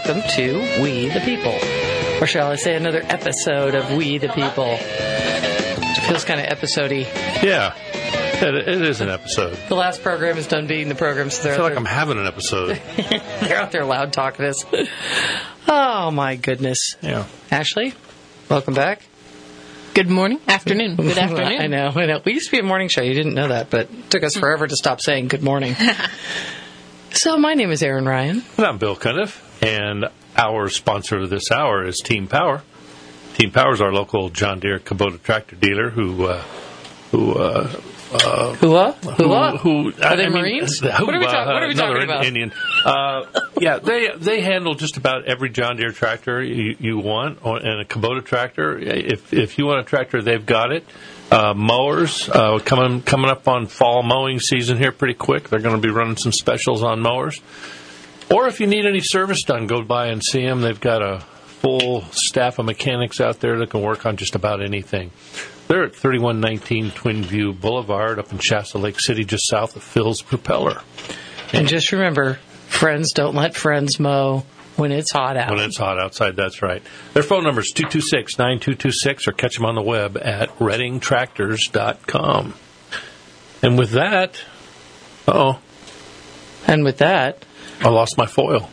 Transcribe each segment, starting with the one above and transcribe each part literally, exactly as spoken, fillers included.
welcome to We the People. Or shall I say another episode of We the People. It feels kind of episode-y. Yeah, it, it is an episode. The last program is done being the program, so I feel like I'm having an episode. They're out there loud talking to us. Oh, my goodness. Yeah. Ashley, welcome back. Good morning. Afternoon. Good afternoon. I know, I know. We used to be a morning show. You didn't know that, but it took us forever to stop saying good morning. So my name is Erin Ryan. And I'm Bill Cundiff. And our sponsor this hour is Team Power. Team Power is our local John Deere Kubota tractor dealer who... Uh, who uh, Uh, Whoa? Whoa? Who, who, Are they I mean, Marines? Uh, what are we, talk, what are we talking about? Indian. Uh, yeah, they they handle just about every John Deere tractor you, you want, or, and a Kubota tractor. If if you want a tractor, they've got it. Uh, mowers uh, coming coming up on fall mowing season here pretty quick. They're going to be running some specials on mowers. Or if you need any service done, go by and see them. They've got a full staff of mechanics out there that can work on just about anything. They're at thirty-one nineteen Twin View Boulevard up in Shasta Lake City, just south of Phil's Propeller. And just remember, friends don't let friends mow when it's hot out. When it's hot outside, that's right. Their phone number is two two six, nine two two six, or catch them on the web at redding tractors dot com. And with that, uh-oh. And with that... I lost my foil.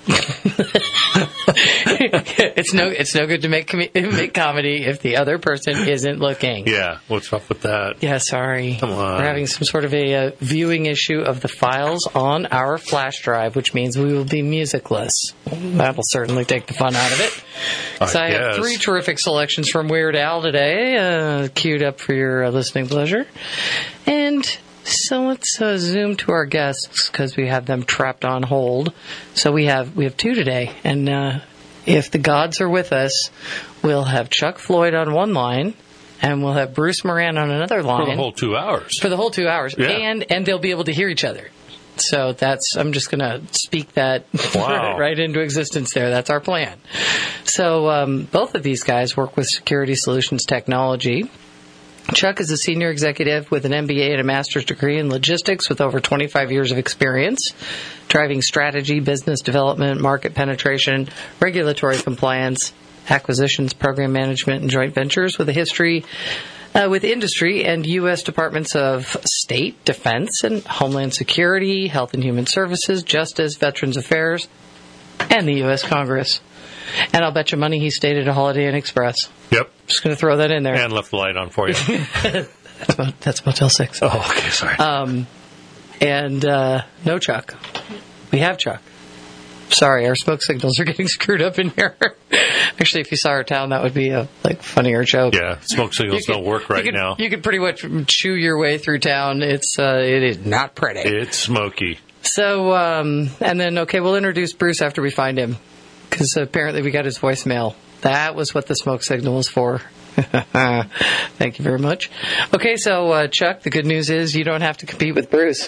it's no it's no good to make, com- make comedy if the other person isn't looking. Yeah, what's up with that? Yeah, sorry. Come on. We're having some sort of a uh, viewing issue of the files on our flash drive, which means we will be musicless. That'll certainly take the fun out of it. So I, I have three terrific selections from Weird Al today, uh, queued up for your uh, listening pleasure. And... So let's uh, zoom to our guests because we have them trapped on hold. So we have we have two today, and uh, if the gods are with us, we'll have Chuck Floyd on one line, and we'll have Bruce Moran on another line for the whole two hours. For the whole two hours, yeah. and and they'll be able to hear each other. So that's I'm just going to speak that wow. right into existence there. That's our plan. So um, both of these guys work with Security Solutions Technology. Chuck is a senior executive with an M B A and a master's degree in logistics with over twenty-five years of experience, driving strategy, business development, market penetration, regulatory compliance, acquisitions, program management, and joint ventures with a history uh, with industry and U S Departments of State, Defense, and Homeland Security, Health and Human Services, Justice, Veterans Affairs, and the U S Congress. And I'll bet you money he stayed at a Holiday Inn Express. Yep. Just going to throw that in there. And left the light on for you. that's, mo- that's Motel six. Oh, okay, sorry. Um, and uh, no Chuck. We have Chuck. Sorry, our smoke signals are getting screwed up in here. Actually, if you saw our town, that would be a like funnier joke. Yeah, smoke signals could, don't work right you could, now. You could pretty much chew your way through town. It's uh, it is not pretty. It's smoky. So, um, and then, okay, we'll introduce Bruce after we find him. Because apparently we got his voicemail. That was what the smoke signal was for. Thank you very much. Okay, so uh, Chuck, the good news is you don't have to compete with Bruce.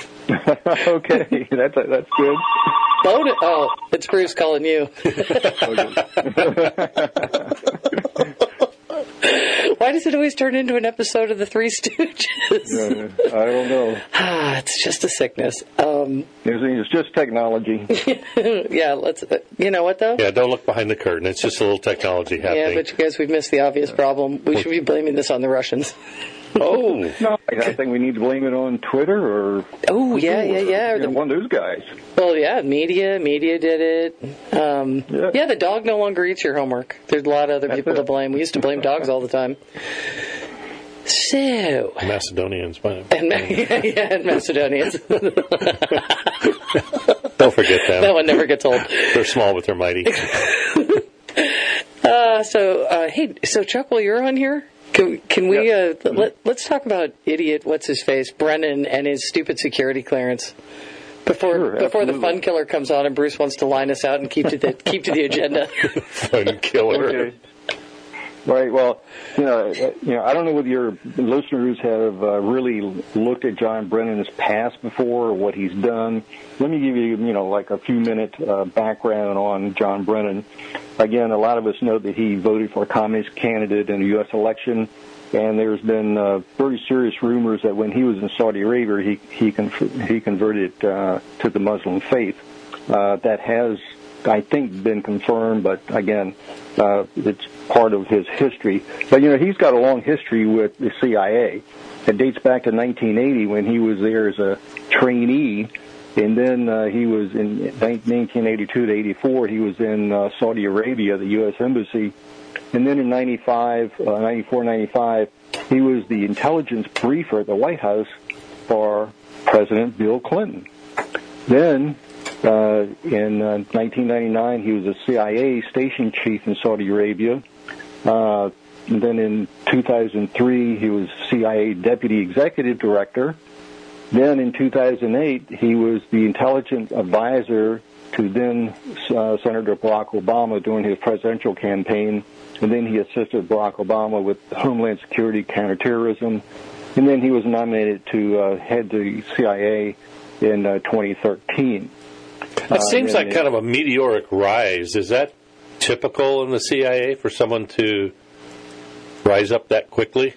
Okay, that's that's good. Oh, oh, it's Bruce calling you. Why does it always turn into an episode of the Three Stooges? uh, I don't know. Ah, it's just a sickness. Um, it's just technology. Yeah, let's. Uh, you know what though? Yeah, don't look behind the curtain. It's just a little technology happening. Yeah, but you guys, we've missed the obvious problem. We should be blaming this on the Russians. Oh no! I think we need to blame it on Twitter or. Oh yeah, yeah, yeah. You know, one of those guys. Well, yeah, media, media did it. Um, yeah. yeah, the dog no longer eats your homework. There's a lot of other people to blame. We used to blame dogs all the time. So. Macedonians, man. And, yeah, yeah, and Macedonians. Don't forget them. That one never gets old. They're small, but they're mighty. uh, so, uh, hey, so Chuck, while you're on here, can, can we, yep. uh, let, let's talk about idiot, what's his face, Brennan and his stupid security clearance. Before sure, before absolutely. the fun killer comes on and Bruce wants to line us out and keep to the keep to the agenda. Fun killer. Okay. Right. Well, you know, you know, I don't know whether your listeners have uh, really looked at John Brennan's past before or what he's done. Let me give you, you know, like a few minute uh, background on John Brennan. Again, a lot of us know that he voted for a communist candidate in the U S election, and there's been uh, very serious rumors that when he was in Saudi Arabia, he he, con- he converted uh, to the Muslim faith. Uh, that has I think, been confirmed, but again, uh, it's part of his history. But, you know, he's got a long history with the C I A. It dates back to nineteen eighty when he was there as a trainee, and then uh, he was in nineteen eighty-two to eighty-four, he was in uh, Saudi Arabia, the U S Embassy. And then in ninety-five, uh, ninety-four, ninety-five, he was the intelligence briefer at the White House for President Bill Clinton. Then, uh, in uh, nineteen ninety-nine, he was a C I A station chief in Saudi Arabia. Uh, and then in two thousand three, he was C I A deputy executive director. Then in two thousand eight, he was the intelligence advisor to then uh, Senator Barack Obama during his presidential campaign. And then he assisted Barack Obama with Homeland Security, counterterrorism. And then he was nominated to uh, head the C I A in uh, twenty thirteen. That seems uh, like kind of a meteoric rise. Is that typical in the C I A for someone to rise up that quickly?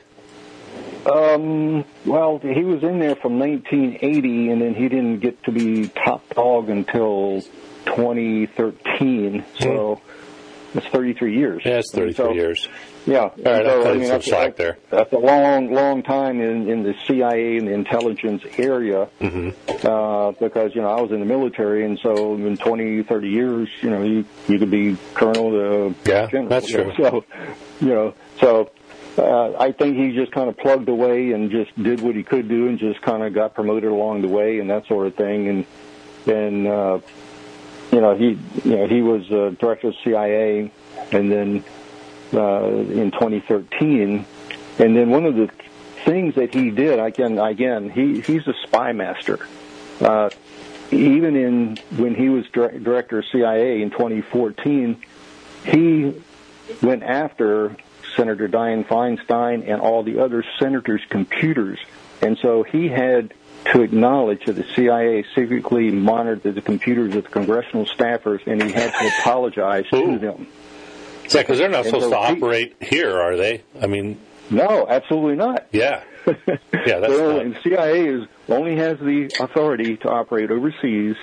Um, well, he was in there from nineteen eighty, and then he didn't get to be top dog until twenty thirteen. So hmm. it's thirty-three years. Yeah, it's thirty-three so, years. Yeah. All right, so, I'll I mean, some that's, slack there. That's a long, long time in, in the C I A and the intelligence area, mm-hmm. uh, because, you know, I was in the military, and so in twenty, thirty years, you know, you, you could be colonel to yeah, general. That's you true. know, so, you know, so... Uh, I think he just kind of plugged away and just did what he could do and just kind of got promoted along the way and that sort of thing. And then, uh, you know, he, you know, he was uh, director of C I A, and then uh, in twenty thirteen, and then one of the things that he did, again, again, he he's a spy master. Uh, even in when he was dir- director of C I A in twenty fourteen, he went after Senator Dianne Feinstein and all the other senators' computers. And so he had to acknowledge that the C I A secretly monitored the computers of the congressional staffers, and he had to apologize Ooh. to them. Yeah, because they're not and supposed so to he, operate here, are they? I mean... No, absolutely not. Yeah. Yeah, that's so, not... The C I A is, only has the authority to operate overseas,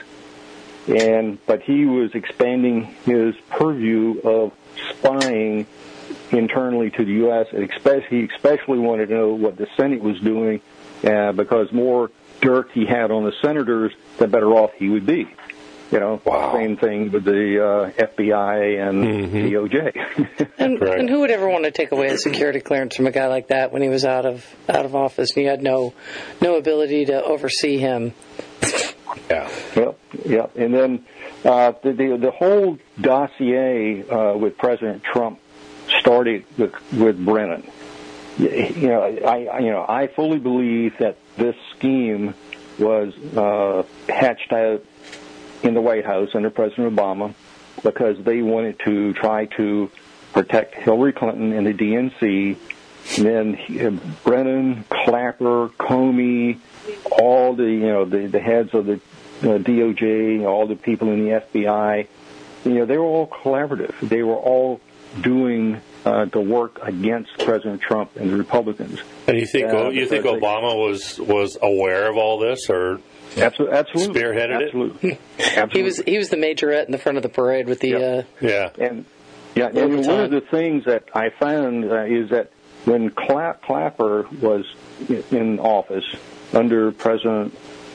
and but he was expanding his purview of spying internally to the U S, and he especially wanted to know what the Senate was doing, uh, because more dirt he had on the senators, the better off he would be. You know, wow. Same thing with the uh, F B I and mm-hmm. D O J. and, right. and who would ever want to take away a security clearance from a guy like that when he was out of out of office and you had no no ability to oversee him? Yeah. Yep. Yep. And then uh, the, the the whole dossier uh, with President Trump started with, with Brennan. You know, I, I you know I fully believe that this scheme was uh, hatched out in the White House under President Obama because they wanted to try to protect Hillary Clinton and the D N C. And then he, uh, Brennan, Clapper, Comey, all the you know the, the heads of the uh, D O J, all the people in the F B I, you know, they were all collaborative. They were all doing uh, the work against President Trump and the Republicans. And you think uh, you think Obama was was aware of all this, or absolutely, absolutely spearheaded absolutely. it? Absolutely. He was he was the majorette in the front of the parade with the yep. uh, yeah and yeah. And one of the things that I found uh, is that when Cla- Clapper was in office under President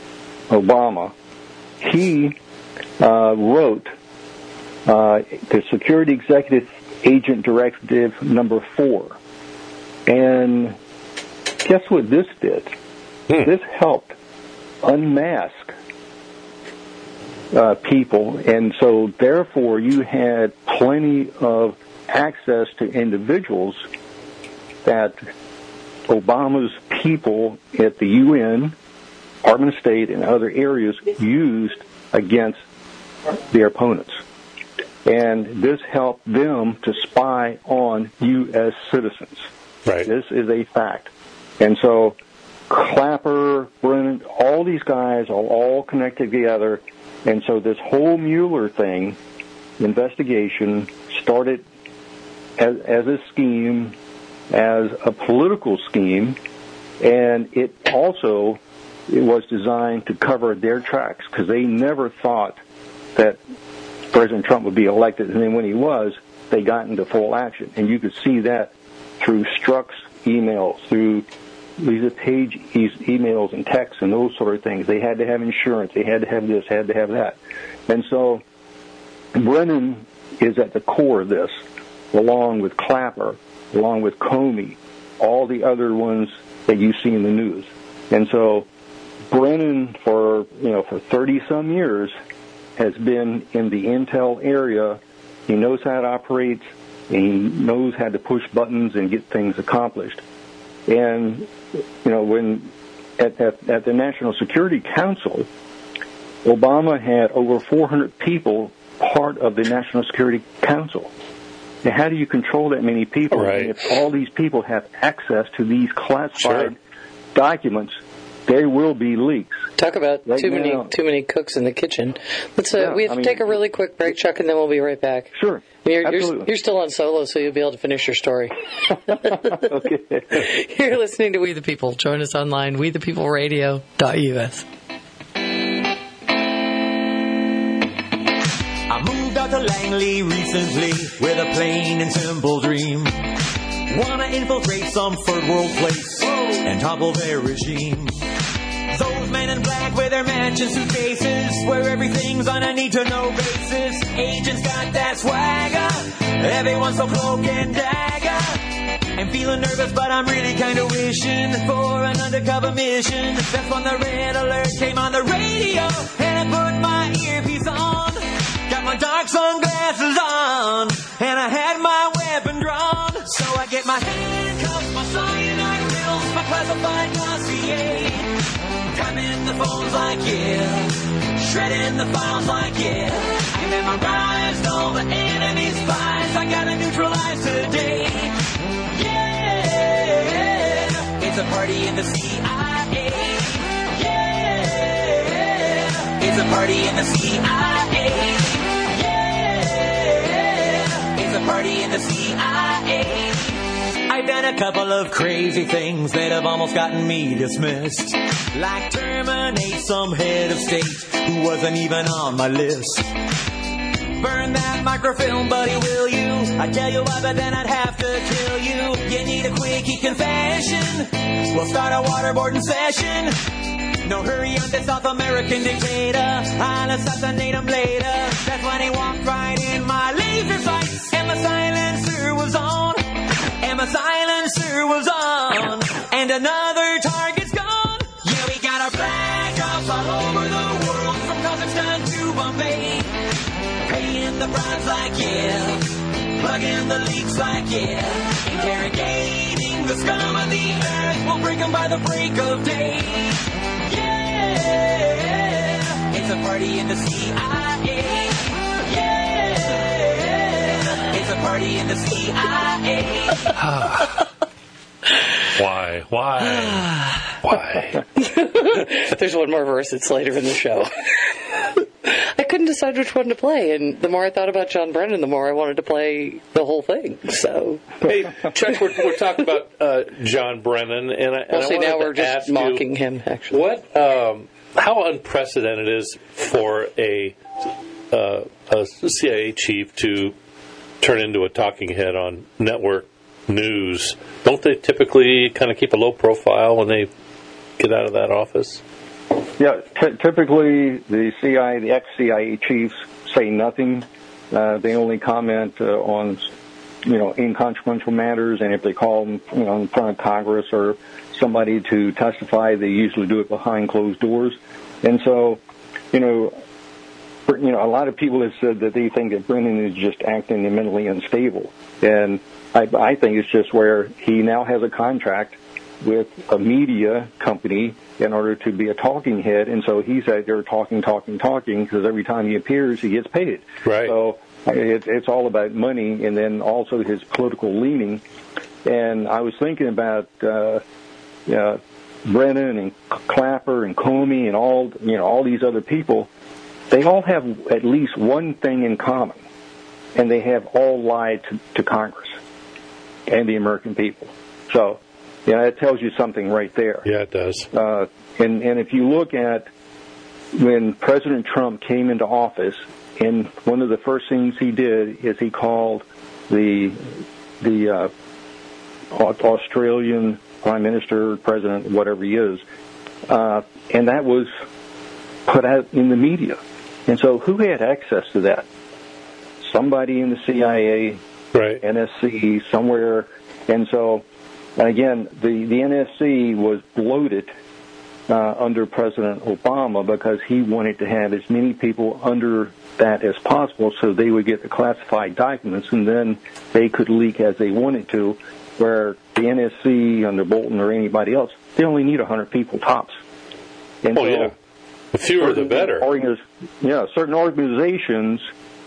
Obama, he uh, wrote uh, the Security Executive Agent Directive number four. And guess what this did? Hmm. This helped unmask uh, people, and so therefore you had plenty of access to individuals that Obama's people at the U N, Department of State, and other areas used against their opponents. And this helped them to spy on U S citizens. Right. This is a fact. And so Clapper, Brennan, all these guys are all connected together. And so this whole Mueller thing, investigation, started as, as a scheme, as a political scheme, and it also it was designed to cover their tracks because they never thought that President Trump would be elected. And then when he was, they got into full action. And you could see that through Strzok's emails, through Lisa Page emails and texts and those sort of things. They had to have insurance. They had to have this, had to have that. And so Brennan is at the core of this, along with Clapper, along with Comey, all the other ones that you see in the news. And so Brennan, for you know, for thirty-some years, has been in the intel area. He knows how it operates, and he knows how to push buttons and get things accomplished. And, you know, when at, at, at the National Security Council, Obama had over four hundred people part of the National Security Council. Now, how do you control that many people? Right. If all these people have access to these classified Sure. documents, there will be leaks. Talk about Right too many now- too many cooks in the kitchen. Let's. Uh, Yeah, we have I to mean- take a really quick break, Chuck, and then we'll be right back. Sure. You're, you're, Absolutely. you're still on solo, so you'll be able to finish your story. Okay. You're listening to We the People. Join us online, we the people radio dot U S. I moved out to Langley recently with a plain and simple dream. Wanna infiltrate some third world place and topple their regime. Those men in black with their mansion suitcases, where everything's on a need-to-know basis. Agents got that swagger, everyone's so cloak and dagger. I'm feeling nervous, but I'm really kinda wishing for an undercover mission. That's when the red alert came on the radio, and I put my earpiece on. Got my dark sunglasses on, and I had my weapon drawn. So I get my handcuffs, my cyanide pills, my classified dossier. Tapping the phones like yeah, shredding the files like yeah. I memorized all the enemy spies, I gotta neutralize today. Yeah, it's a party in the C I A. Yeah, it's a party in the C I A. Yeah, it's a party in the C I A. I've done a couple of crazy things that have almost gotten me dismissed. Like terminate some head of state who wasn't even on my list. Burn that microfilm, buddy, will you? I tell you why, but then I'd have to kill you. You need a quickie confession. We'll start a waterboarding session. No hurry on this South American dictator. I'll assassinate him later. That's when he walked right in my laser sights, and my silencer was on. And my silencer was on. And another target's gone. Yeah, we got our flag drops all over the world, from Kazakhstan to Bombay. Paying the bribes like yeah, plugging the leaks like yeah, interrogating the scum of the earth. We'll break them by the break of day. Yeah, it's a party in the C I A. Yeah, it's a party in the C I A. Why? Why? Why? There's one more verse. It's later in the show. I couldn't decide which one to play, and the more I thought about John Brennan, the more I wanted to play the whole thing. So, Hey, Chuck, we're, we're talking about uh, John Brennan, and I, and I mostly wanted now to we're just ask you, mocking him. Actually, What? Um, how unprecedented it is for a, uh, a C I A chief to turn into a talking head on network news? Don't they typically kind of keep a low profile when they get out of that office? Yeah, t- typically the C I A, the ex-C I A chiefs say nothing. Uh, they only comment uh, on, you know, inconsequential matters, and if they call them, you know, in front of Congress or somebody to testify, they usually do it behind closed doors. And so, you know, for, you know, a lot of people have said that they think that Brennan is just acting mentally unstable, and I, I think it's just where he now has a contract with a media company in order to be a talking head, and so he's out there talking, talking, talking, because every time he appears, he gets paid. Right. So it, it's all about money, and then also his political leaning. And I was thinking about uh, uh, Brennan and Clapper and Comey and all, you know, all these other people. They all have at least one thing in common, and they have all lied to, to Congress and the American people. So, yeah, that tells you something right there. Yeah, it does. Uh, and, and if you look at when President Trump came into office, and one of the first things he did is he called the the uh, Australian Prime Minister, President, whatever he is, uh, and that was put out in the media. And so who had access to that? Somebody in the C I A, right. N S C, somewhere. And so, and again, the, the N S C was bloated uh, under President Obama because he wanted to have as many people under that as possible so they would get the classified documents and then they could leak as they wanted to, where the N S C under Bolton or anybody else, they only need one hundred people tops. And oh, so, yeah. The fewer the better. Organiz- yeah, certain organizations,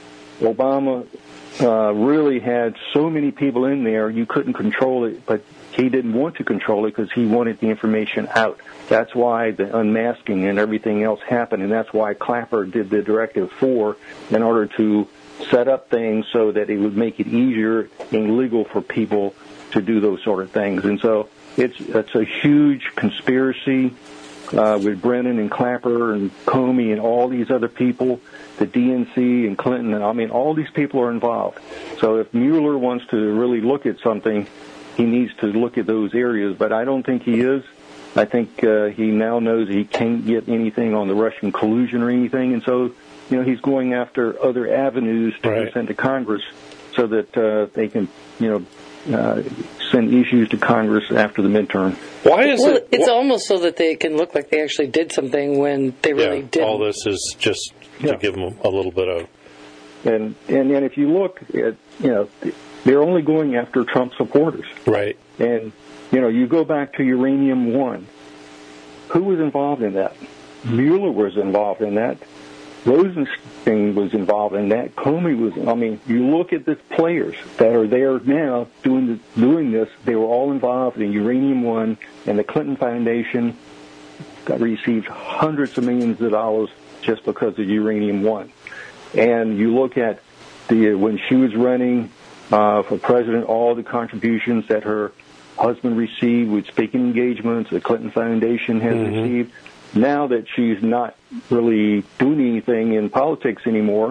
Obama uh, really had so many people in there, you couldn't control it, but he didn't want to control it because he wanted the information out. That's why the unmasking and everything else happened, and that's why Clapper did the Directive four in order to set up things so that it would make it easier and legal for people to do those sort of things. And so it's, it's a huge conspiracy. Uh, with Brennan and Clapper and Comey and all these other people, the D N C and Clinton, and I mean, all these people are involved. So if Mueller wants to really look at something, he needs to look at those areas, but I don't think he is. I think uh, he now knows he can't get anything on the Russian collusion or anything, and so, you know, he's going after other avenues to right. present to Congress so that uh, they can, you know, Uh, send issues to Congress after the midterm. Why is well, it? It's wh- almost so that they can look like they actually did something when they really yeah, didn't. all this is just to Yeah. give them a little bit of. And, and and if you look at, you know, they're only going after Trump supporters. Right. And, you know, you go back to Uranium One. Who was involved in that? Mueller was involved in that. Rosenstein was involved in that. Comey was. I mean, you look at the players that are there now doing the, doing this. They were all involved in Uranium One, and the Clinton Foundation got received hundreds of millions of dollars just because of Uranium One. And you look at the when she was running uh, for president, all the contributions that her husband received with speaking engagements, the Clinton Foundation has mm-hmm. received. Now that she's not really doing anything in politics anymore,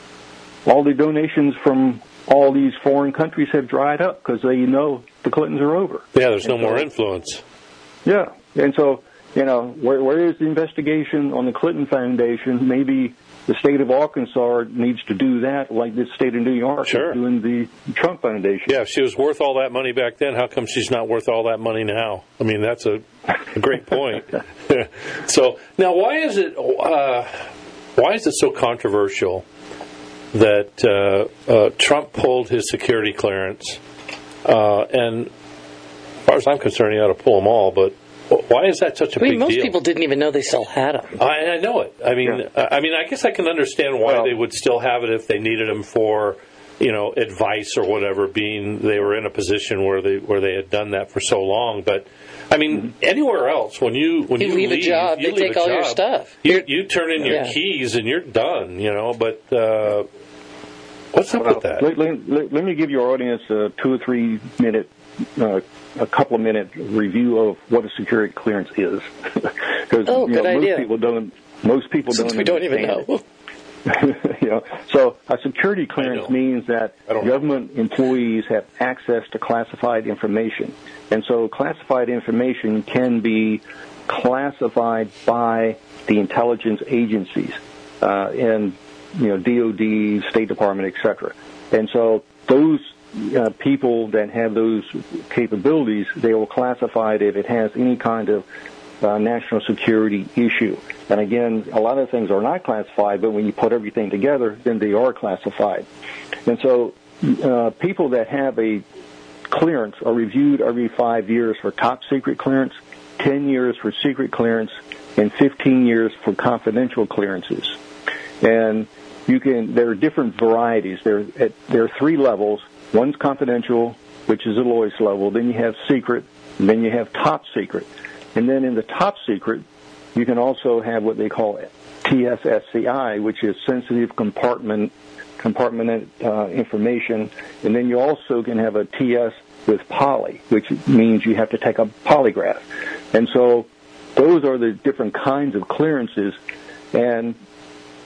all the donations from all these foreign countries have dried up because they know the Clintons are over. Yeah, there's no and more so, influence. Yeah, and so, you know, where, where is the investigation on the Clinton Foundation? Maybe the state of Arkansas needs to do that, like the state of New York sure. is doing the Trump Foundation. Yeah, if she was worth all that money back then, how come she's not worth all that money now? I mean, that's a, a great point. So now, why is it uh, why is it so controversial that uh, uh, Trump pulled his security clearance? Uh, and as far as I'm concerned, he ought to pull them all, but. Why is that such a I mean, big most deal? people didn't even know they still had them. I, I know it. I mean, yeah. I mean, I guess I can understand why well, they would still have it if they needed them for, you know, advice or whatever. Being they were in a position where they where they had done that for so long, but I mean, mm-hmm. anywhere else when you when you, you leave, leave a job, you they leave take a all job, your stuff. You, you turn in your yeah. keys and you're done. You know, but uh, what's up well, with that? Let, let, let me give your audience a two or three minute. Uh, a couple of minute review of what a security clearance is, because oh, you know, good most idea. people don't. Most people Since don't. we don't even know. you know, so a security clearance means that government know. employees have access to classified information, and so classified information can be classified by the intelligence agencies, uh, and you know, D O D, State Department, et cetera. And so those. Uh, people that have those capabilities, they will classify it if it has any kind of uh, national security issue. And again, a lot of things are not classified, but when you put everything together, then they are classified. And so uh, people that have a clearance are reviewed every five years for top secret clearance, ten years for secret clearance, and fifteen years for confidential clearances. And you can, there are different varieties. There, at, there are three levels. One's confidential, which is the lowest level. Then you have secret, and then you have top secret. And then in the top secret, you can also have what they call T S S C I, which is sensitive compartment compartment uh, information. And then you also can have a T S with poly, which means you have to take a polygraph. And so those are the different kinds of clearances. And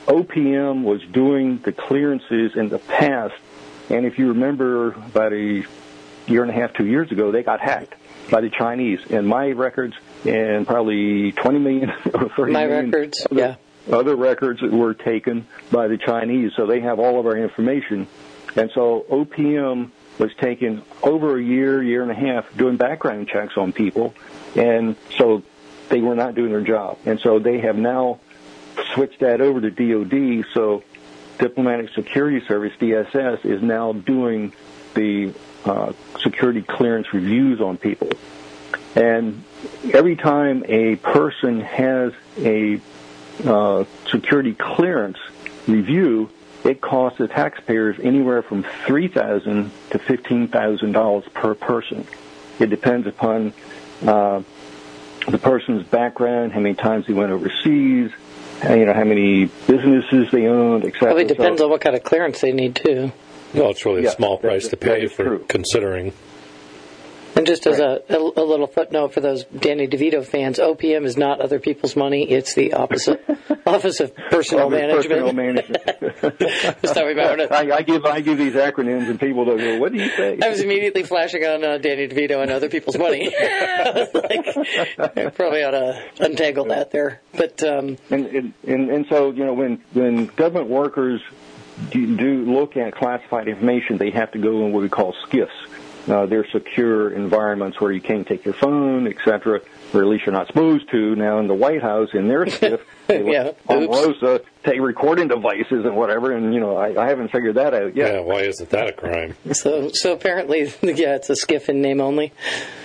O P M was doing the clearances in the past, and if you remember about a year and a half, two years ago, they got hacked by the Chinese, and my records and probably twenty million or thirty my million records, other, yeah. other records that were taken by the Chinese, so they have all of our information. And so O P M was taking over a year, year and a half doing background checks on people, and so they were not doing their job. And so they have now switched that over to D O D, so Diplomatic Security Service, D S S, is now doing the uh, security clearance reviews on people. And every time a person has a uh, security clearance review, it costs the taxpayers anywhere from three thousand dollars to fifteen thousand dollars per person. It depends upon uh, the person's background, how many times they went overseas, how, you know, how many businesses they owned, et cetera. Probably depends so, on what kind of clearance they need, too. Well, it's really a Yeah, small price that- to that pay is for true. considering. And just as a, a, a little footnote for those Danny DeVito fans, O P M is not other people's money. It's the opposite Office of Personnel Management. Personnel management. Sorry about it. I, I give I give these acronyms, and people don't go, "What do you say?" I was immediately flashing on uh, Danny DeVito and other people's money. I was like, I probably ought to untangle that there. But um, And, and and and so you know when when government workers do, do look at classified information, they have to go in what we call SCIFs. Uh, they're secure environments where you can't take your phone, et cetera, or at least you're not supposed to. Now in the White House, in their SCIF, they Yeah, Omarosa take recording devices and whatever, and you know I, I haven't figured that out yet. Yeah, why isn't that a crime? so so apparently, yeah, it's a skiff in name only.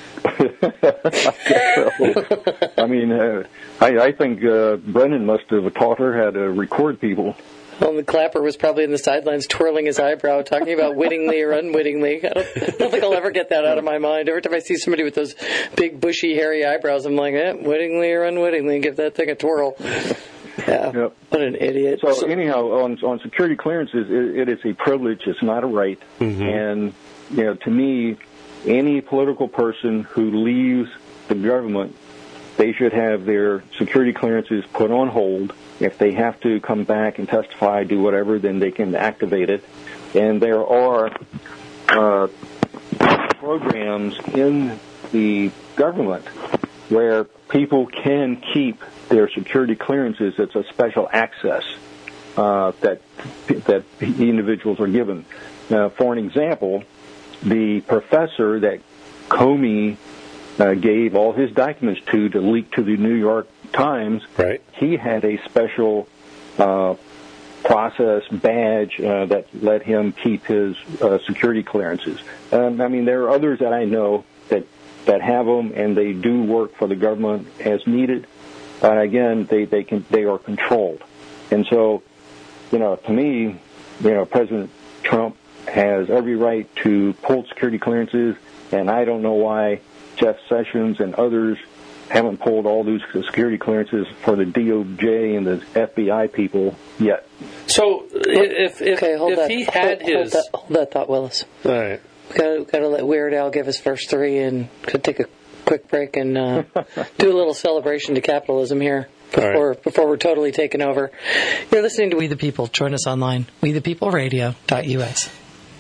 So, I mean, uh, I, I think uh, Brennan must have taught her how to record people. Well, the Clapper was probably in the sidelines twirling his eyebrow, talking about wittingly or unwittingly. I don't, I don't think I'll ever get that out of my mind. Every time I see somebody with those big, bushy, hairy eyebrows, I'm like, eh, wittingly or unwittingly, give that thing a twirl. Yeah, Yep. What an idiot. So, anyhow, on on security clearances, it, it is a privilege. It's not a right. Mm-hmm. And you know, to me, any political person who leaves the government, they should have their security clearances put on hold. If they have to come back and testify, do whatever, then they can activate it. And there are uh, programs in the government where people can keep their security clearances. It's a special access uh, that that individuals are given. Now, for an example, the professor that Comey uh, gave all his documents to to leak to the New York Times, Right. he had a special uh, process badge uh, that let him keep his uh, security clearances. Um, I mean, there are others that I know that that have them, and they do work for the government as needed. But again, they they can they are controlled, and so you know, to me, you know, President Trump has every right to pull security clearances, and I don't know why Jeff Sessions and others haven't pulled all these security clearances for the D O J and the F B I people yet. So if if, okay, hold if that. he had hold, his... hold, that, hold that thought, Willis. All right. Got got to let Weird Al give his first three and could take a quick break and uh, do a little celebration to capitalism here before right. before we're totally taken over. You're listening to We the People. Join us online, we the people radio dot U S.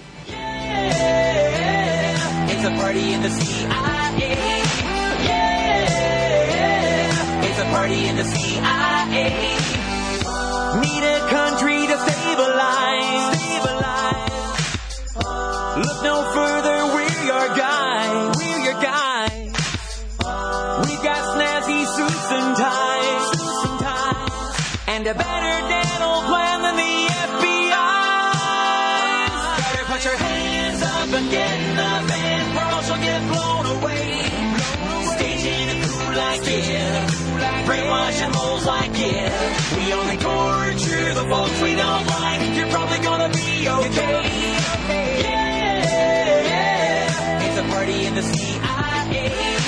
Yeah, it's a party in the C I A. Yeah, it's a party in the C I A. Need a country to stabilize. Stabilize. Look no further, we're your guy. We're your guy. We've got snazzy suits and ties. Suits and ties. And a better dental plan than the F B I. Better put your hands up and get in the van, or else you'll get blown away. Staging a coup like it, brainwashing moles like it. We only torture the folks we don't like. You're probably gonna be okay. Yeah, it's a party in the C I A.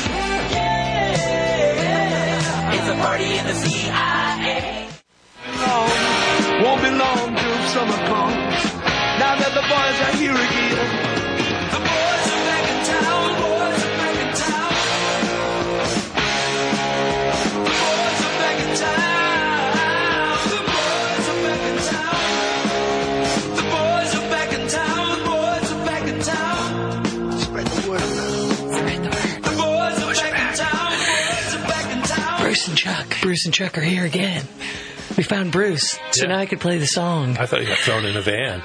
Yeah, it's a party in the C I A. Won't be long till summer comes. Now that the boys are here again. The boys are back in town. The boys are back in town. The boys are back in town. The boys are back in Bruce and Chuck are here again. We found Bruce, so Yeah. now I could play the song. I thought you got thrown in a van.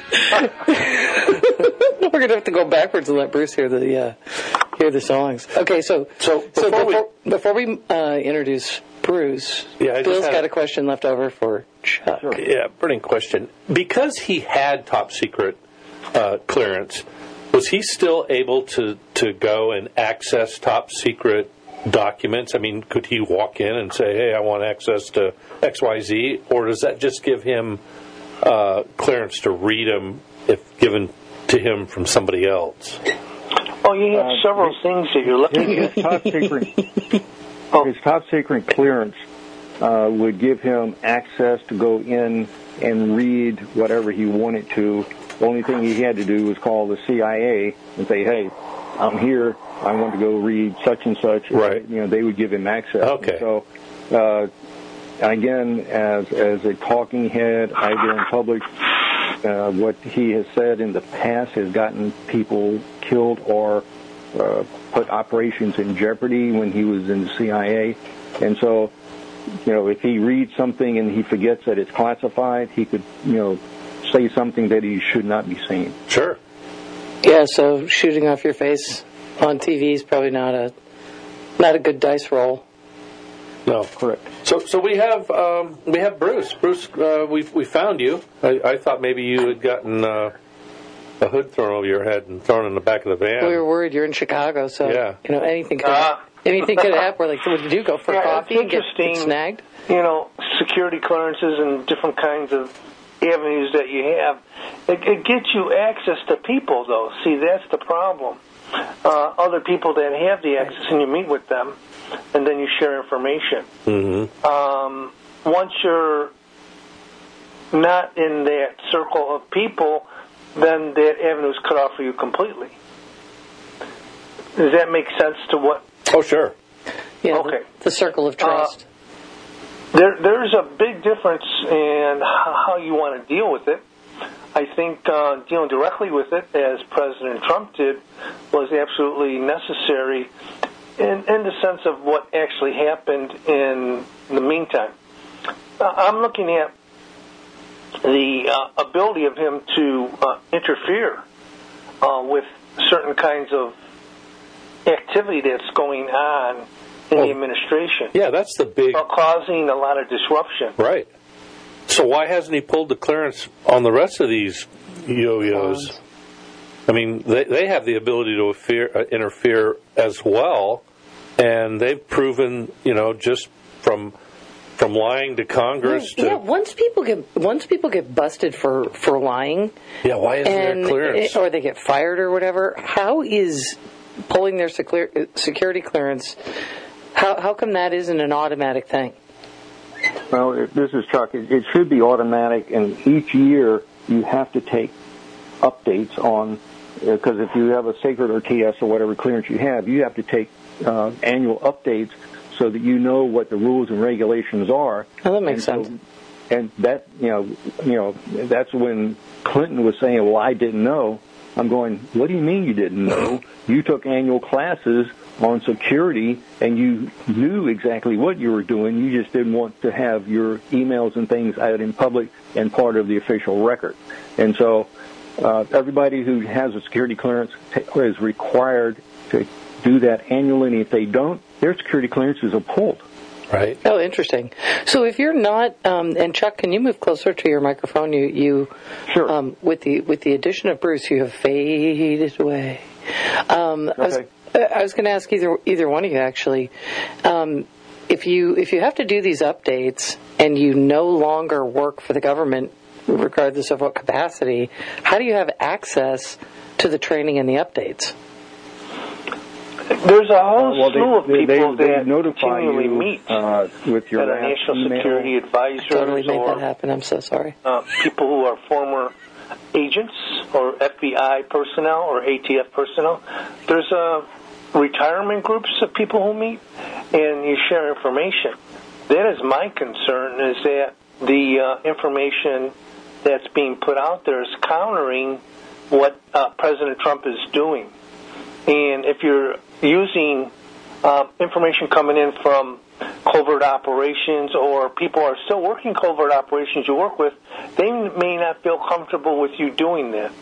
We're gonna have to go backwards and let Bruce hear the uh, hear the songs. Okay, so So so before we- before, before we uh, introduce Bruce, Yeah, I just Bill's had got a- a question left over for Chuck. Yeah, burning question. Because he had top secret uh, clearance, was he still able to, to go and access top secret documents? I mean, could he walk in and say, hey, I want access to X Y Z? Or does that just give him uh, clearance to read them if given to him from somebody else? Oh, you have Uh, several things that you're looking His, at. his top secret, his top secret clearance uh, would give him access to go in and read whatever he wanted to. The only thing he had to do was call the C I A and say, "Hey, I'm here. I want to go read such and such." Right. You know, they would give him access. Okay. So, uh, again, as as a talking head, either in public, uh, what he has said in the past has gotten people killed or uh, put operations in jeopardy when he was in the C I A. And so, you know, if he reads something and he forgets that it's classified, he could, you know, say something that he should not be saying. Sure. Yeah, so shooting off your face on T V is probably not a not a good dice roll. No. Correct. So, so we have um, we have Bruce. Bruce, uh, we we found you. I, I thought maybe you had gotten uh, a hood thrown over your head and thrown in the back of the van. We were worried you're in Chicago, so Yeah. you know anything could Uh, anything could happen. We're like, what did you go for Yeah, coffee it's and get, get interesting. snagged? You know, security clearances and different kinds of avenues that you have. It, it gets you access to people, though. See, that's the problem. Uh, other people that have the access, and you meet with them, and then you share information. Mm-hmm. Um, once you're not in that circle of people, then that avenue is cut off for you completely. Does that make sense to what? Oh, sure. Yeah, Okay. the, the circle of trust. There, there's a big difference in how you want to deal with it. I think uh, dealing directly with it, as President Trump did, was absolutely necessary in, in the sense of what actually happened in the meantime. Uh, I'm looking at the uh, ability of him to uh, interfere uh, with certain kinds of activity that's going on in Oh. the administration. Yeah, that's the big... Uh, causing a lot of disruption. Right. So why hasn't he pulled the clearance on the rest of these yo-yos? I mean, they they have the ability to affair, uh, interfere as well, and they've proven, you know, just from from lying to Congress yeah, to... once people get once people get busted for, for lying, Yeah, why isn't and there clearance? or they get fired or whatever, how is pulling their secur- security clearance? How how come that isn't an automatic thing? Well, it, this is Chuck. It, it should be automatic, and each year you have to take updates on, because if you have a sacred or T S or whatever clearance you have, you have to take uh, annual updates so that you know what the rules and regulations are. Oh, that makes and sense. So, and that, you know, you know, that's when Clinton was saying, "Well, I didn't know." I'm going, "What do you mean you didn't know? You took annual classes on security, and you knew exactly what you were doing. You just didn't want to have your emails and things out in public and part of the official record." And so uh, everybody who has a security clearance is required to do that annually, and if they don't, their security clearances are pulled. Right. Oh, interesting. So if you're not, um, and Chuck, can you move closer to your microphone? You, you, Sure. um, with the with the addition of Bruce, you have faded away. Um, I was, Okay. I was going to ask either either one of you actually, um, if you if you have to do these updates and you no longer work for the government, regardless of what capacity, how do you have access to the training and the updates? There's a whole Uh, well, slew of they, they, people they, that they notify continually you meet uh, with your that are last national email. security advisors Totally made or that happen. I'm so sorry. uh, people who are former agents or F B I personnel or A T F personnel. There's uh, retirement groups of people who meet, and you share information. That is my concern, is that the uh, information that's being put out there is countering what uh, President Trump is doing. And if you're using uh, information coming in from covert operations, or people are still working covert operations you work with, they may not feel comfortable with you doing that.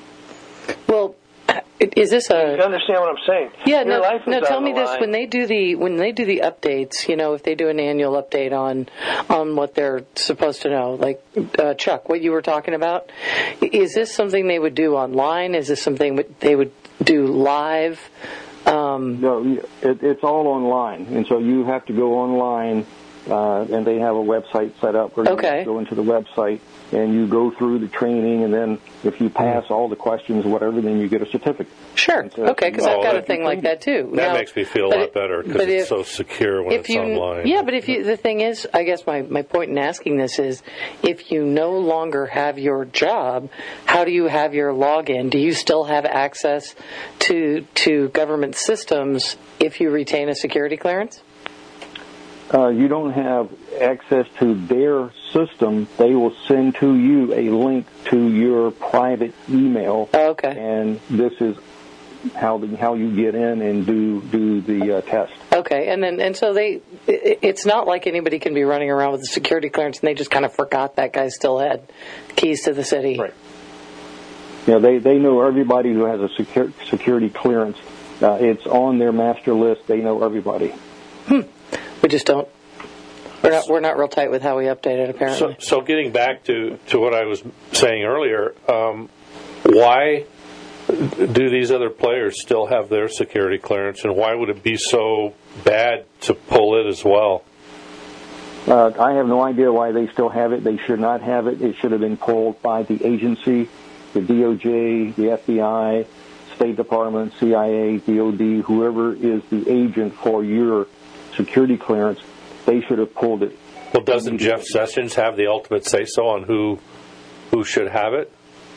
Well, is this a? You understand what I'm saying? Yeah. Your No. life is No. on Tell the me this: line. when they do the when they do the updates, you know, if they do an annual update on on what they're supposed to know, like uh, Chuck, what you were talking about, is this something they would do online? Is this something they would do live? Um, No, it, it's all online, and so you have to go online, uh, and they have a website set up where you Okay. go into the website and you go through the training, and then if you pass all the questions, whatever, then you get a certificate. Sure. So- Okay, because Oh, I've got a that- thing like that too. That Now, makes me feel a but lot it- better because but it's if- so secure when if it's you, online. Yeah, but if you, the thing is, I guess my, my point in asking this is, if you no longer have your job, how do you have your login? Do you still have access to to government systems if you retain a security clearance? Uh, you don't have access to their system. They will send to you a link to your private email. Oh, okay. And this is how the, how you get in and do do the uh, test. Okay, and then and so they, it, it's not like anybody can be running around with a security clearance and they just kind of forgot that guy still had keys to the city. Right. You know, they they know everybody who has a secure, security clearance. Uh, it's on their master list. They know everybody. We just don't. We're not. We're not real tight with how we update it. Apparently. So, so getting back to, to what I was saying earlier, um, why do these other players still have their security clearance, and why would it be so bad to pull it as well? Uh, I have no idea why they still have it. They should not have it. It should have been pulled by the agency, the D O J, the F B I, State Department, C I A, D O D, whoever is the agent for your security clearance. They should have pulled it. Well, doesn't Jeff Sessions have the ultimate say-so on who who should have it?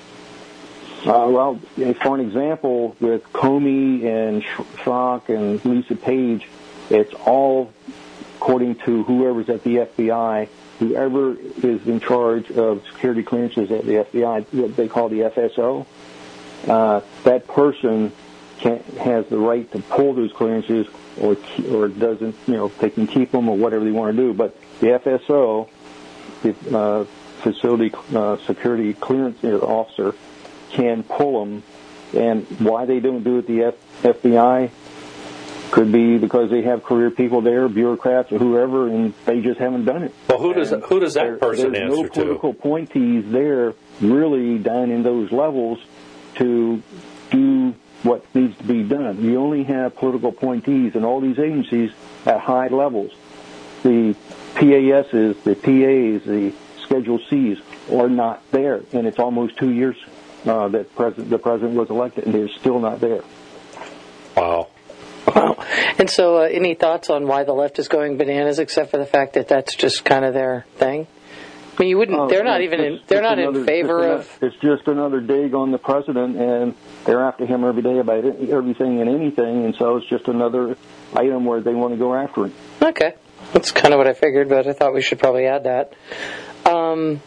Uh, well, for an example, with Comey and Schrock and Lisa Page, it's all according to whoever's at the F B I, whoever is in charge of security clearances at the F B I, what they call the F S O. Uh, that person can, has the right to pull those clearances, or or doesn't. You know, they can keep them or whatever they want to do. But the F S O, the uh, facility uh, security clearance officer, can pull them. And why they don't do it the F- FBI could be because they have career people there, bureaucrats or whoever, and they just haven't done it. Well, who does And who does that there, person there's answer no political to? Appointees there really down in those levels to do what needs to be done. You only have political appointees in all these agencies at high levels. The P A Ss, the P As, the Schedule Cs are not there, and it's almost two years uh, that president, the president was elected, and they're still not there. Wow. Wow. And so, uh, any thoughts on why the left is going bananas, except for the fact that that's just kind of their thing? I mean, you wouldn't. Oh, they're not it's even. just- In, they're it's not another- in favor it's of. another- It's just another dig on the president, and they're after him every day about it, everything and anything, and so it's just another item where they want to go after him. Okay, that's kind of what I figured, but I thought we should probably add that. Um,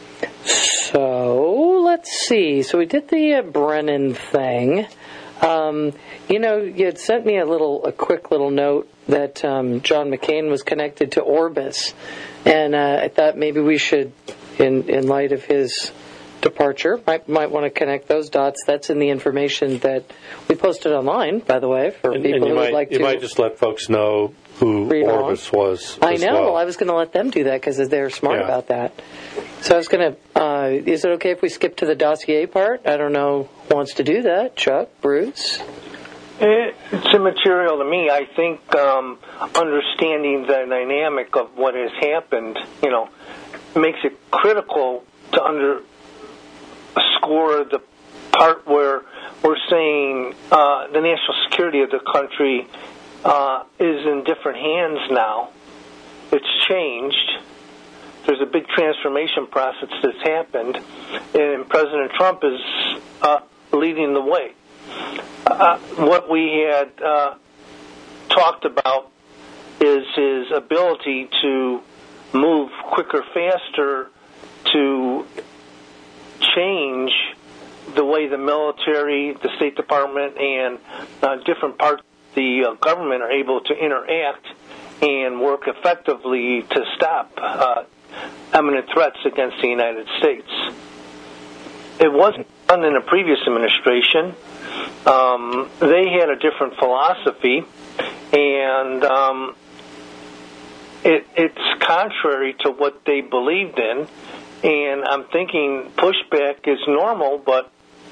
so let's see. So we did the uh, Brennan thing. Um, you know, you had sent me a little, a quick little note that um, John McCain was connected to Orbis, and uh, I thought maybe we should, in in light of his departure, might might want to connect those dots. That's in the information that we posted online, by the way, for And, people and you who might would like you to. might just let folks know who Read on. Orbis was. I as know. Well. I was going to let them do that because they're smart Yeah. about that. So I was going to. Uh, is it okay if we skip to the dossier part? I don't know who wants to do that. Chuck, Bruce. It, it's immaterial to me. I think um, understanding the dynamic of what has happened, you know, makes it critical to underscore the part where we're saying uh, the national security of the country uh, is in different hands now. It's changed. There's a big transformation process that's happened, and President Trump is uh, leading the way. Uh, what we had uh, talked about is his ability to move quicker, faster, to change the way the military, the State Department, and uh, different parts of the uh, government are able to interact and work effectively to stop uh, imminent threats against the United States. It wasn't done in the previous administration. Um, they had a different philosophy, and um, it, it's contrary to what they believed in. And I'm thinking pushback is normal, but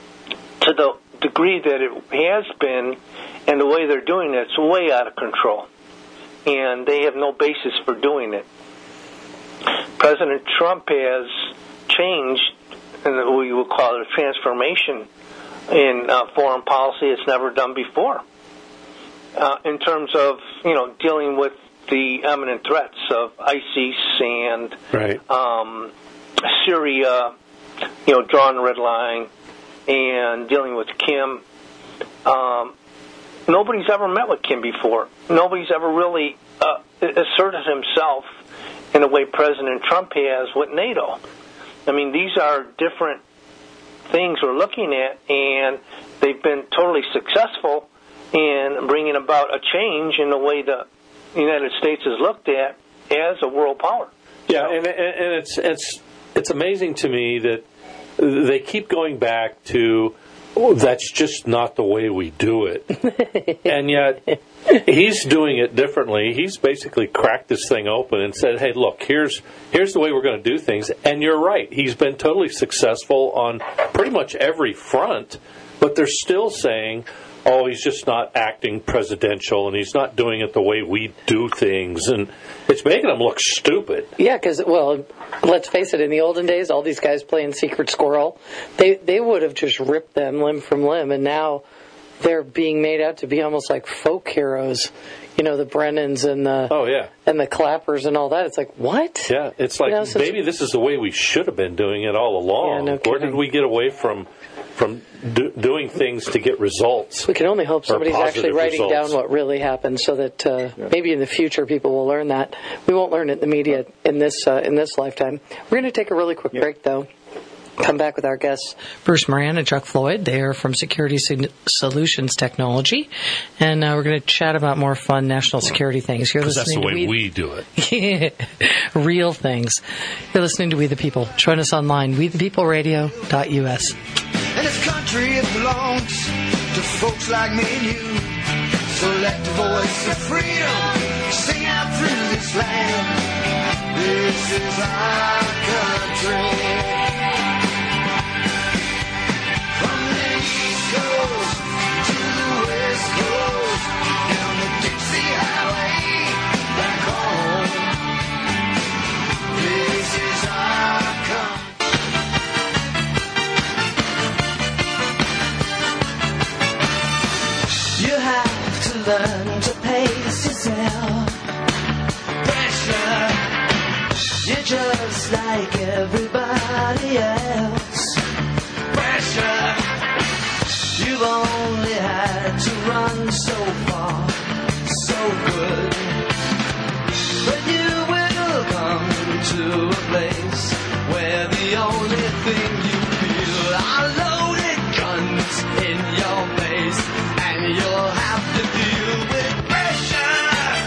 to the degree that it has been and the way they're doing it, it's way out of control. And they have no basis for doing it. President Trump has changed, and we will call it a transformation in uh, foreign policy it's never done before. Uh, in terms of, you know, dealing with the imminent threats of ISIS and right. um, Syria, you know, drawing the red line, and dealing with Kim. Um, nobody's ever met with Kim before. Nobody's ever really uh, asserted himself in the way President Trump has with NATO. I mean, these are different things we're looking at, and they've been totally successful in bringing about a change in the way the United States is looked at as a world power. Yeah, and, and it's it's it's amazing to me that they keep going back to, oh, that's just not the way we do it. And yet, he's doing it differently. He's basically cracked this thing open and said, hey, look, here's here's the way we're going to do things. And you're right. He's been totally successful on pretty much every front, but they're still saying, oh, he's just not acting presidential, and he's not doing it the way we do things, and it's making him look stupid. Yeah, because, well, let's face it, in the olden days, all these guys playing Secret Squirrel, they, they would have just ripped them limb from limb, and now they're being made out to be almost like folk heroes. You know, the Brennans and the oh yeah and the Clappers and all that. It's like, what? Yeah, it's like, you know, maybe this is the way we should have been doing it all along. Yeah, no Where did we get away from from do, doing things to get results? We can only hope somebody's actually writing results. down what really happened, so that uh, yeah. maybe in the future people will learn that. We won't learn it in the media in this uh, in this lifetime. We're going to take a really quick yeah. break, though. Come back with our guests, Bruce Moran and Chuck Floyd. They are from Security Solutions Technology, and uh, we're going to chat about more fun national security things. Because that's the way we, we do it. Real things. You're listening to We the People. Join us online, we the people radio dot U S. And this country, it belongs to folks like me and you. So let the voice of freedom sing out through this land. This is our country. Learn to pace yourself. Pressure. You're just like everybody else. Pressure. You've only had to run so far, so good. But you will come to a place where the only thing you feel are loaded guns in your face, and you'll have to deal with pressure.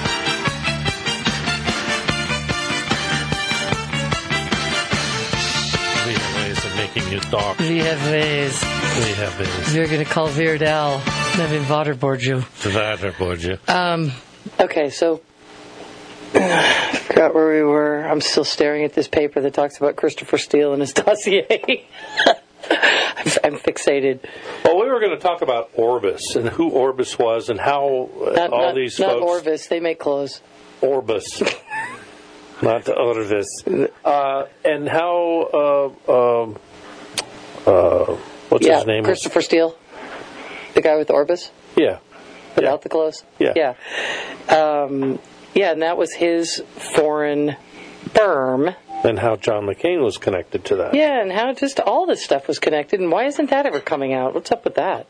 We have ways of making you talk. We have ways. We have ways. We're going to call Virdal. Nevin waterboard you. Waterboard you. Um, okay, so I forgot where we were. I'm still staring at this paper that talks about Christopher Steele and his dossier. I'm, I'm fixated. Well, we were going to talk about Orbis and who Orbis was and how uh, not, all not, these not folks... Not Orvis. They make clothes. Orbis. Not Orvis. Uh, and how... Uh, um, uh, what's yeah, his name? Christopher Steele. The guy with Orbis? Yeah. Without yeah. the clothes? Yeah. Yeah. Um, yeah, and that was his foreign firm. And how John McCain was connected to that. Yeah, and how just all this stuff was connected, and why isn't that ever coming out? What's up with that?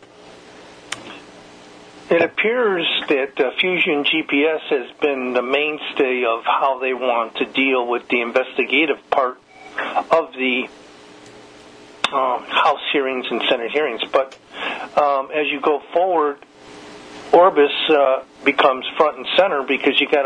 It appears that uh, Fusion G P S has been the mainstay of how they want to deal with the investigative part of the um, House hearings and Senate hearings. But um, as you go forward, Orbis uh, becomes front and center because you got to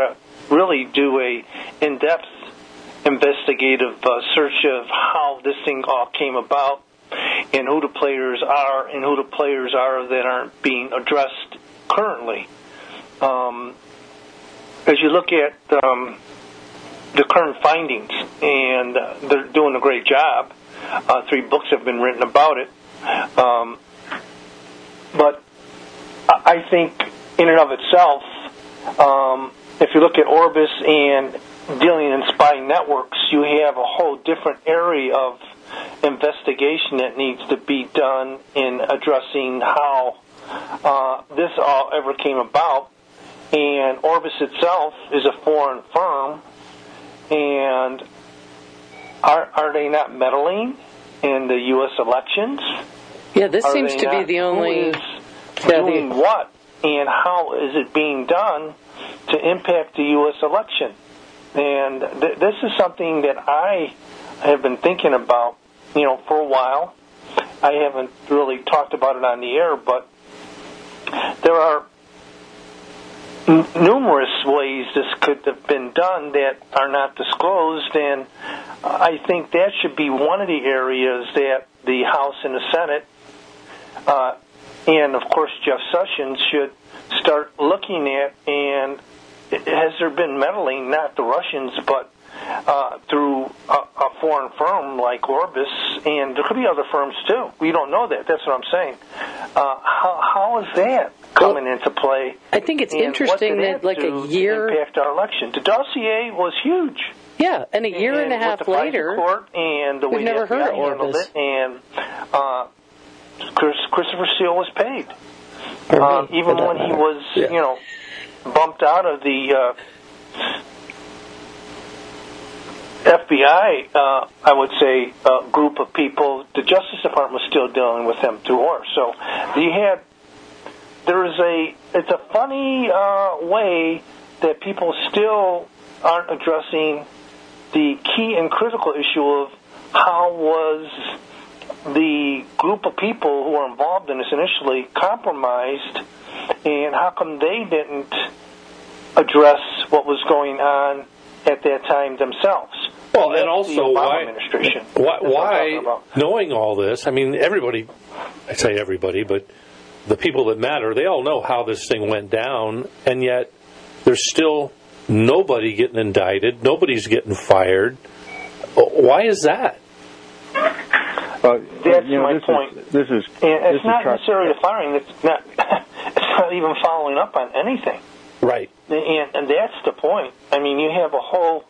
really do a in-depth investigative uh, search of how this thing all came about and who the players are and who the players are that aren't being addressed currently. Um, as you look at um, the current findings, and uh, they're doing a great job. Uh, three books have been written about it. Um, but I think in and of itself, um, if you look at Orbis and dealing in spy networks, you have a whole different area of investigation that needs to be done in addressing how uh, this all ever came about. And Orbis itself is a foreign firm, and are are they not meddling in the U S elections? Yeah, this Are seems they to be not? the only... Who is Yeah, doing the- what, and how is it being done to impact the U S election? And th- this is something that I have been thinking about, you know, for a while. I haven't really talked about it on the air, but there are n- numerous ways this could have been done that are not disclosed, and I think that should be one of the areas that the House and the Senate, uh, and of course Jeff Sessions, should start looking at. And has there been meddling, not the Russians, but uh, through a, a foreign firm like Orbis, and there could be other firms too. We don't know that. That's what I'm saying. Uh, how, how is that coming Well, into play? I think it's And interesting what did that, like, a do to year- impact our election. The dossier was huge. Yeah, and a year and, and a half with the later, FISA court and the we've way never the F B I heard of handled Orbis. it, and uh, Chris, Christopher Steele was paid. Or Uh, me, even for that when he matter. was, Yeah. you know, bumped out of the uh, F B I, uh, I would say, uh, group of people, the Justice Department was still dealing with him through Orr. So you had, there is a, it's a funny uh, way that people still aren't addressing the key and critical issue of how was the group of people who were involved in this initially compromised, and how come they didn't address what was going on at that time themselves. Well, That's and the also Obama why, administration. why, That's what I'm talking why about. knowing all this, I mean, everybody, I say everybody, but the people that matter, they all know how this thing went down, and yet there's still nobody getting indicted, nobody's getting fired. Why is that? Uh, That's you know, my this point. Is, this is And this it's is not try- necessarily the firing. It's not. It's not even following up on anything. Right. And, and that's the point. I mean, you have a whole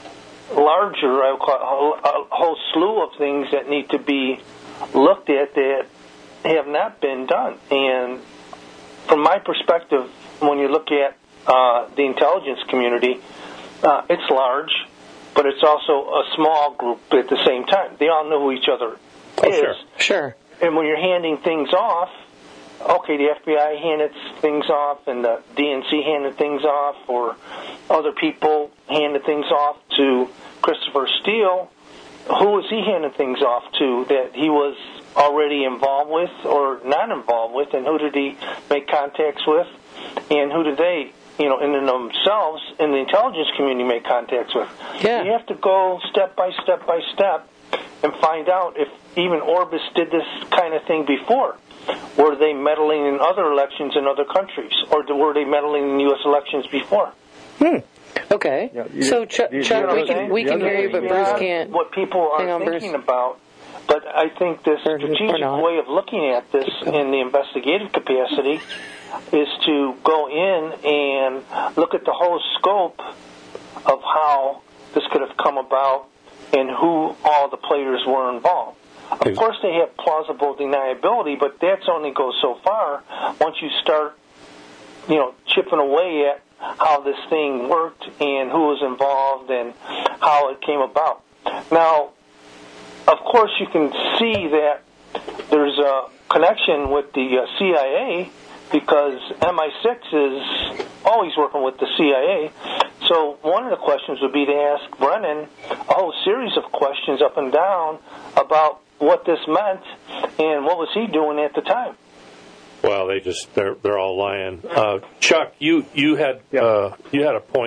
larger, I would call it, a whole, a whole slew of things that need to be looked at that have not been done. And from my perspective, when you look at uh, the intelligence community, uh, it's large, but it's also a small group at the same time. They all know who each other Oh, is. sure. Sure. And when you're handing things off, okay, the F B I handed things off, and the D N C handed things off, or other people handed things off to Christopher Steele. Who was he handing things off to that he was already involved with or not involved with, and who did he make contacts with, and who did they, you know, in and of themselves, in the intelligence community, make contacts with? Yeah. You have to go step by step by step and find out if even Orbis did this kind of thing before. Were they meddling in other elections in other countries, or were they meddling in U S elections before? Hmm. Okay. Yeah, you- So, Chuck, you- Chuck you know we what I'm can saying? we The can other hear you, thing but is Bruce Not can't. what people are Hang on, thinking Bruce. about. But I think this Or- or strategic not. way of looking at this in the investigative capacity is to go in and look at the whole scope of how this could have come about and who all the players were involved. Of course, they have plausible deniability, but that's only goes so far. Once you start, you know, chipping away at how this thing worked and who was involved and how it came about. Now, of course, you can see that there's a connection with the uh, C I A because M I six is always working with the C I A. So one of the questions would be to ask Brennan a whole series of questions up and down about what this meant and what was he doing at the time. Well, they just they're they're all lying. Uh, Chuck, you you had uh, you had a point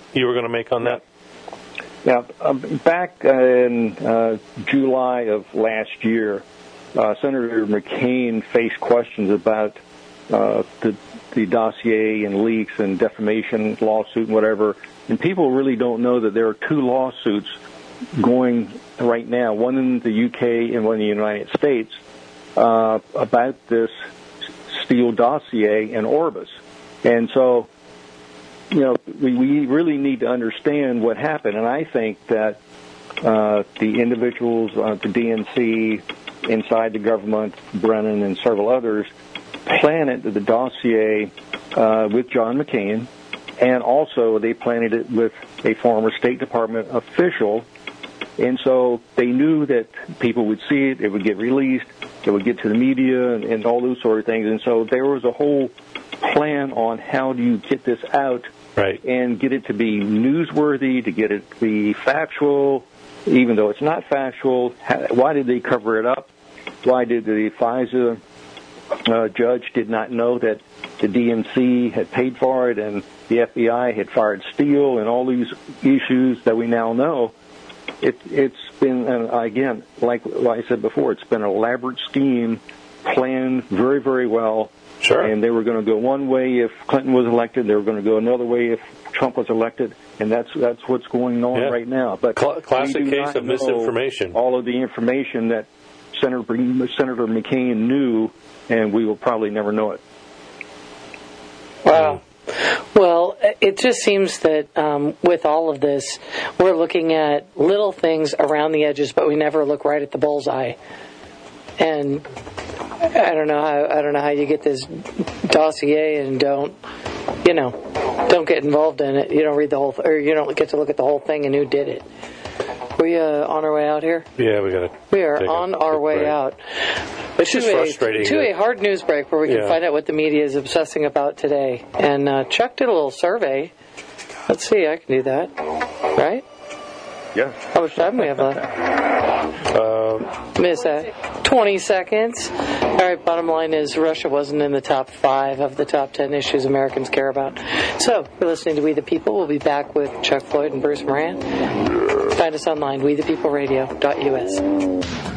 you were going to make on that? Yeah, um, back in uh, July of last year, uh, Senator McCain faced questions about uh, the, the dossier and leaks and defamation lawsuit and whatever. And people really don't know that there are two lawsuits going right now, one in the U K and one in the United States, uh, about this Steele dossier and Orbis. And so, you know, we, we really need to understand what happened. And I think that uh, the individuals at the D N C, inside the government, Brennan and several others, planted the dossier uh, with John McCain, and also they planted it with a former State Department official. And so they knew that people would see it, it would get released, it would get to the media, and, and all those sort of things. And so there was a whole plan on how do you get this out, right, and get it to be newsworthy, to get it to be factual, even though it's not factual. How, why did they cover it up? Why did the FISA uh, judge did not know that the D N C had paid for it and the F B I had fired Steele, and all these issues that we now know? It, it's been, and again, like, like I said before, it's been an elaborate scheme, planned very, very well. Sure. And they were going to go one way if Clinton was elected. They were going to go another way if Trump was elected. And that's that's what's going on yeah. right now. But Cl- classic we do case not of know misinformation. all of the information that Senator Senator McCain knew, and we will probably never know it. Wow. Well, it just seems that um, with all of this, we're looking at little things around the edges, but we never look right at the bullseye. And I don't know how I don't know how you get this dossier and don't, you know, don't get involved in it. You don't read the whole, th- or you don't get to look at the whole thing and who did it. We uh, on our way out here? Yeah, we got to. We are on our way break. out. It's just to frustrating. A, to that, a hard news break where we can yeah. find out what the media is obsessing about today. And uh, Chuck did a little survey. Let's see, I can do that. Right? Yeah. How much time do we have left? Uh, Miss that. twenty seconds. All right, bottom line is Russia wasn't in the top five of the top ten issues Americans care about. So, you're listening to We the People. We'll be back with Chuck Floyd and Bruce Moran. Find us online, we the people radio dot U S.